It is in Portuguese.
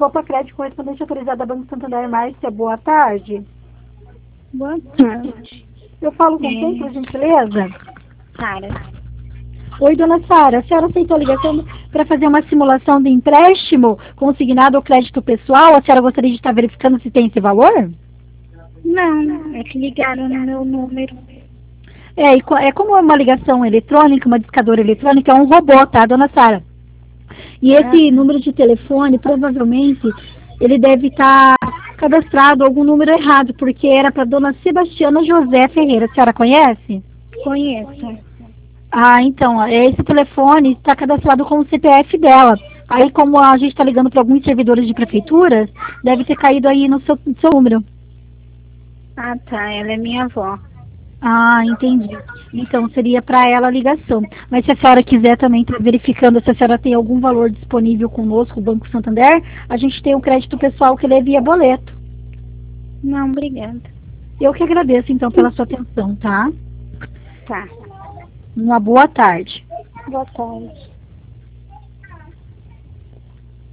Poupa Crédito, correspondente autorizada Banco Santander. Márcia, boa tarde. Boa tarde. Eu falo com quem, por gentileza? Sara. Oi, dona Sara, a senhora aceitou a ligação para fazer uma simulação de empréstimo consignado ao crédito pessoal? A senhora gostaria de estar verificando se tem esse valor? Não, é que ligaram no meu número. É como uma ligação eletrônica, uma discadora eletrônica, é um robô, tá, dona Sara? E esse número de telefone, provavelmente, ele deve estar cadastrado algum número errado, porque era para dona Sebastiana José Ferreira. A senhora conhece? Conheço. Ah, então, esse telefone está cadastrado com o CPF dela. Aí, como a gente está ligando para alguns servidores de prefeitura, deve ter caído aí no seu número. Ah, tá. Ela é minha avó. Ah, entendi. Então, seria para ela a ligação. Mas se a senhora quiser também estar verificando se a senhora tem algum valor disponível conosco, o Banco Santander, a gente tem um crédito pessoal que ele é via boleto. Não, obrigada. Eu que agradeço, então, pela sua atenção, tá? Tá. Uma boa tarde. Boa tarde.